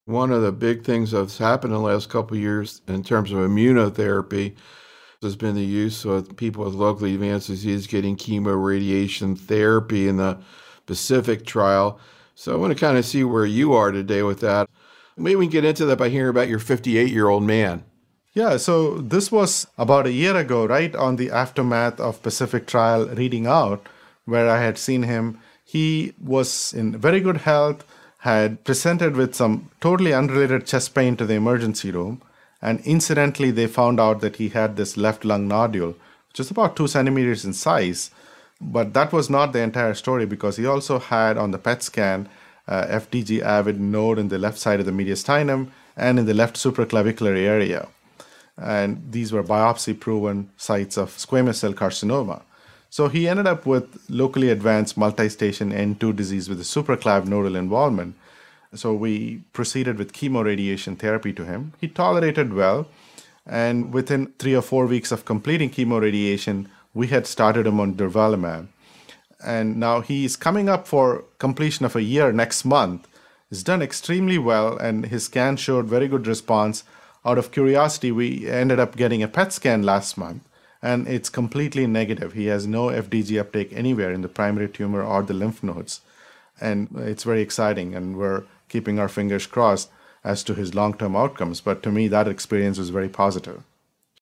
One of the big things that's happened in the last couple of years in terms of immunotherapy has been the use of people with locally advanced disease getting chemoradiation therapy in the Pacific trial. So I want to kind of see where you are today with that. Maybe we can get into that by hearing about your 58-year-old man. Yeah, so this was about a year ago, right on the aftermath of Pacific trial reading out, where I had seen him. He was in very good health, had presented with some totally unrelated chest pain to the emergency room, and incidentally, they found out that he had this left lung nodule, which is about 2 centimeters in size. But that was not the entire story because he also had on the PET scan FDG avid node in the left side of the mediastinum and in the left supraclavicular area. And these were biopsy proven sites of squamous cell carcinoma. So he ended up with locally advanced multi-station N2 disease with a supraclav nodal involvement. So we proceeded with chemoradiation therapy to him. He tolerated well, and within 3 or 4 weeks of completing chemoradiation, we had started him on durvalumab. And now he's coming up for completion of a year next month. He's done extremely well, and his scan showed very good response. Out of curiosity, we ended up getting a PET scan last month, and it's completely negative. He has no FDG uptake anywhere in the primary tumor or the lymph nodes. And it's very exciting, and we're keeping our fingers crossed as to his long-term outcomes. But to me, that experience was very positive.